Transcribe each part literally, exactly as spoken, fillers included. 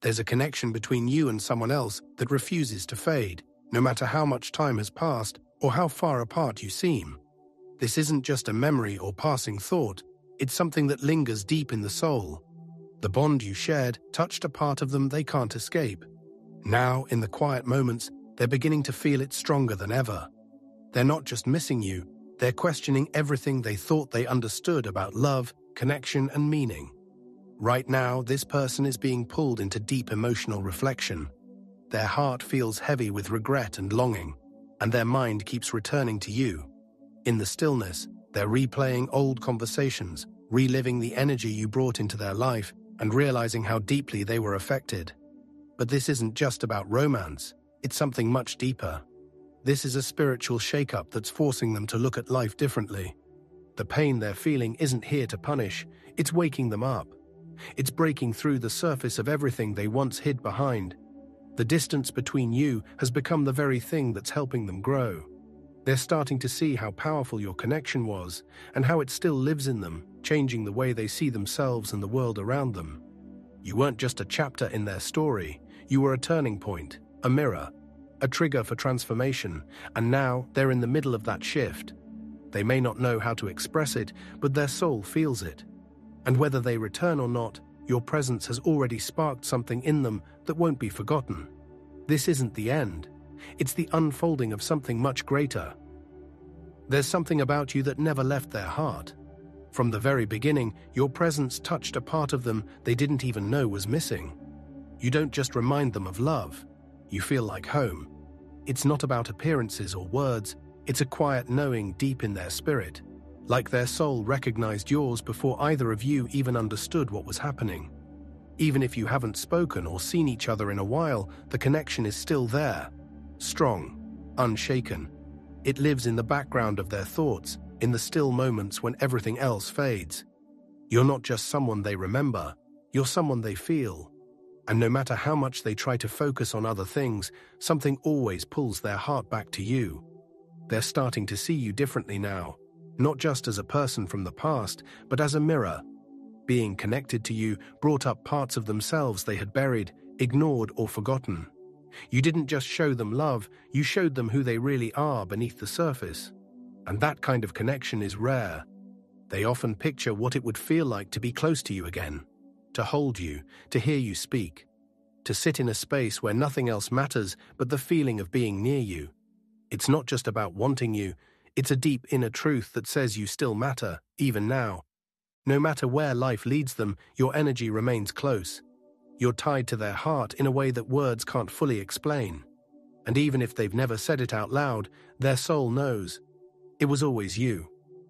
There's a connection between you and someone else that refuses to fade, no matter how much time has passed or how far apart you seem. This isn't just a memory or passing thought, it's something that lingers deep in the soul. The bond you shared touched a part of them they can't escape. Now, in the quiet moments, they're beginning to feel it stronger than ever. They're not just missing you, they're questioning everything they thought they understood about love, connection, and meaning. Right now, this person is being pulled into deep emotional reflection. Their heart feels heavy with regret and longing, and their mind keeps returning to you. In the stillness, they're replaying old conversations, reliving the energy you brought into their life, and realizing how deeply they were affected. But this isn't just about romance, it's something much deeper. This is a spiritual shake-up that's forcing them to look at life differently. The pain they're feeling isn't here to punish, it's waking them up. It's breaking through the surface of everything they once hid behind. The distance between you has become the very thing that's helping them grow. They're starting to see how powerful your connection was and how it still lives in them, changing the way they see themselves and the world around them. You weren't just a chapter in their story, you were a turning point, a mirror, a trigger for transformation, and now they're in the middle of that shift. They may not know how to express it, but their soul feels it. And whether they return or not, your presence has already sparked something in them that won't be forgotten. This isn't the end. It's the unfolding of something much greater. There's something about you that never left their heart. From the very beginning, your presence touched a part of them they didn't even know was missing. You don't just remind them of love. You feel like home. It's not about appearances or words. It's a quiet knowing deep in their spirit. Like their soul recognized yours before either of you even understood what was happening. Even if you haven't spoken or seen each other in a while, the connection is still there. Strong, unshaken. It lives in the background of their thoughts, in the still moments when everything else fades. You're not just someone they remember, you're someone they feel. And no matter how much they try to focus on other things, something always pulls their heart back to you. They're starting to see you differently now. Not just as a person from the past, but as a mirror. Being connected to you brought up parts of themselves they had buried, ignored, or forgotten. You didn't just show them love, you showed them who they really are beneath the surface. And that kind of connection is rare. They often picture what it would feel like to be close to you again, to hold you, to hear you speak, to sit in a space where nothing else matters but the feeling of being near you. It's not just about wanting you, it's a deep inner truth that says you still matter, even now. No matter where life leads them, your energy remains close. You're tied to their heart in a way that words can't fully explain. And even if they've never said it out loud, their soul knows. It was always you.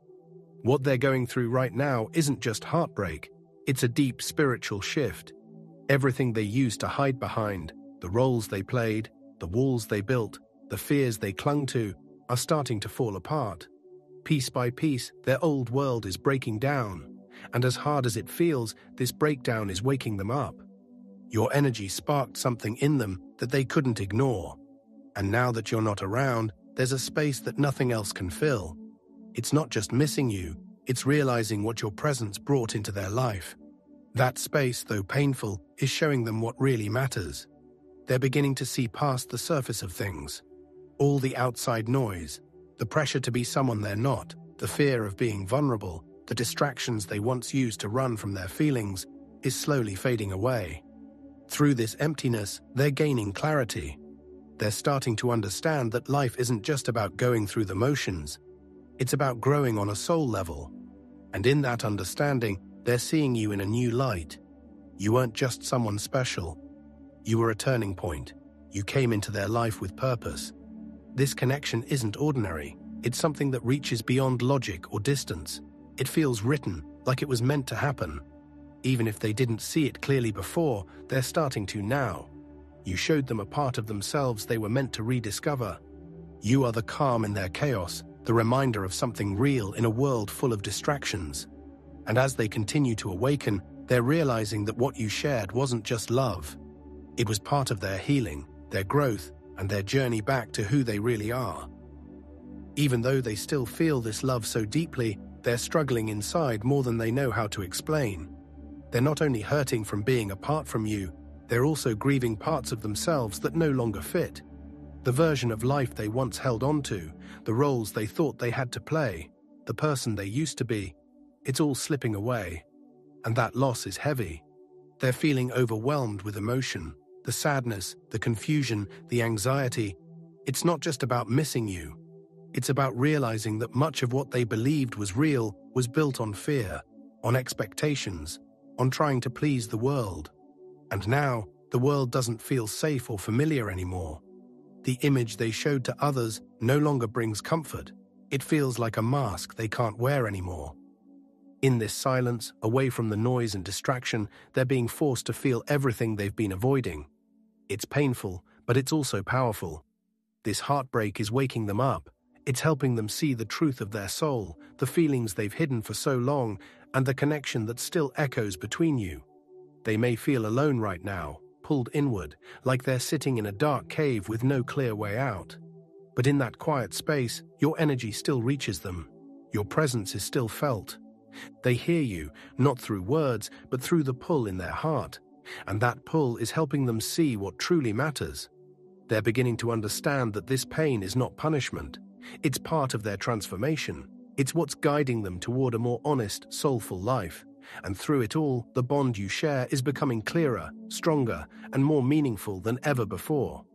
What they're going through right now isn't just heartbreak, it's a deep spiritual shift. Everything they used to hide behind, the roles they played, the walls they built, the fears they clung to, are starting to fall apart. Piece by piece, their old world is breaking down, and as hard as it feels, this breakdown is waking them up. Your energy sparked something in them that they couldn't ignore, and now that you're not around, there's a space that nothing else can fill. It's not just missing you, it's realizing what your presence brought into their life. That space, though painful, is showing them what really matters. They're beginning to see past the surface of things. All the outside noise, the pressure to be someone they're not, the fear of being vulnerable, the distractions they once used to run from their feelings, is slowly fading away. Through this emptiness, they're gaining clarity. They're starting to understand that life isn't just about going through the motions. It's about growing on a soul level. And in that understanding, they're seeing you in a new light. You weren't just someone special. You were a turning point. You came into their life with purpose. This connection isn't ordinary. It's something that reaches beyond logic or distance. It feels written, like it was meant to happen. Even if they didn't see it clearly before, they're starting to now. You showed them a part of themselves they were meant to rediscover. You are the calm in their chaos, the reminder of something real in a world full of distractions. And as they continue to awaken, they're realizing that what you shared wasn't just love. It was part of their healing, their growth, and their journey back to who they really are. Even though they still feel this love so deeply, they're struggling inside more than they know how to explain. They're not only hurting from being apart from you, They're also grieving parts of themselves that no longer fit. The version of life they once held onto, the roles they thought they had to play, the person they used to be, it's all slipping away. And that loss is heavy. They're feeling overwhelmed with emotion, the sadness, the confusion, the anxiety. It's not just about missing you. It's about realizing that much of what they believed was real was built on fear, on expectations, on trying to please the world. And now, the world doesn't feel safe or familiar anymore. The image they showed to others no longer brings comfort. It feels like a mask they can't wear anymore. In this silence, away from the noise and distraction, they're being forced to feel everything they've been avoiding. It's painful, but it's also powerful. This heartbreak is waking them up. It's helping them see the truth of their soul, the feelings they've hidden for so long, and the connection that still echoes between you. They may feel alone right now, pulled inward, like they're sitting in a dark cave with no clear way out. But in that quiet space, your energy still reaches them. Your presence is still felt. They hear you, not through words, but through the pull in their heart. And that pull is helping them see what truly matters. They're beginning to understand that this pain is not punishment. It's part of their transformation. It's what's guiding them toward a more honest, soulful life. And through it all, the bond you share is becoming clearer, stronger, and more meaningful than ever before.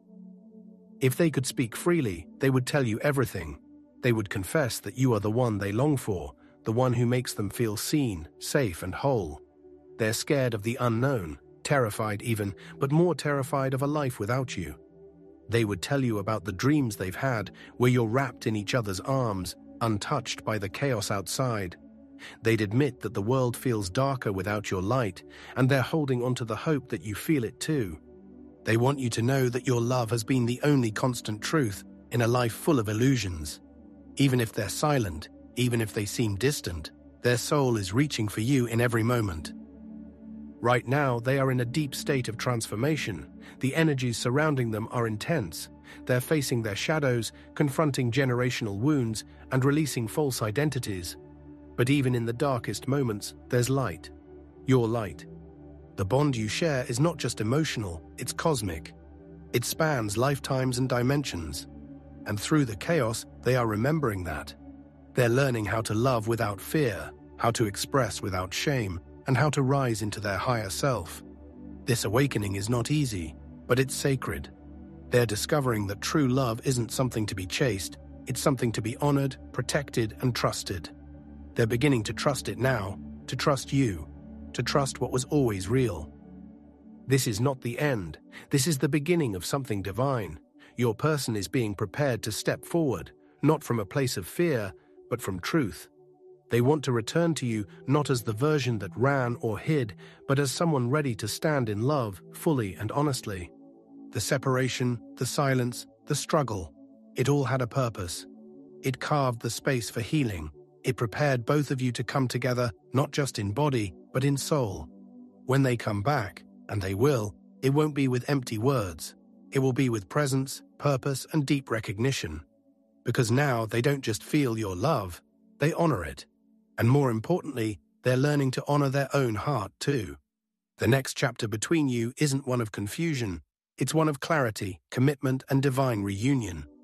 If they could speak freely, they would tell you everything. They would confess that you are the one they long for, the one who makes them feel seen, safe, and whole. They're scared of the unknown, terrified even, but more terrified of a life without you. They would tell you about the dreams they've had, where you're wrapped in each other's arms, untouched by the chaos outside. They'd admit that the world feels darker without your light, and they're holding onto the hope that you feel it too. They want you to know that your love has been the only constant truth in a life full of illusions. Even if they're silent, even if they seem distant, their soul is reaching for you in every moment. Right now, they are in a deep state of transformation. The energies surrounding them are intense. They're facing their shadows, confronting generational wounds, and releasing false identities. But even in the darkest moments, there's light. Your light. The bond you share is not just emotional, it's cosmic. It spans lifetimes and dimensions. And through the chaos, they are remembering that. They're learning how to love without fear, how to express without shame, and how to rise into their higher self. This awakening is not easy, but it's sacred. They're discovering that true love isn't something to be chased, it's something to be honored, protected, and trusted. They're beginning to trust it now, to trust you, to trust what was always real. This is not the end. This is the beginning of something divine. Your person is being prepared to step forward, not from a place of fear, but from truth. They want to return to you not as the version that ran or hid, but as someone ready to stand in love, fully and honestly. The separation, the silence, the struggle, it all had a purpose. It carved the space for healing. It prepared both of you to come together, not just in body, but in soul. When they come back, and they will, it won't be with empty words. It will be with presence, purpose, and deep recognition. Because now they don't just feel your love, they honor it. And more importantly, they're learning to honor their own heart too. The next chapter between you isn't one of confusion. It's one of clarity, commitment, and divine reunion.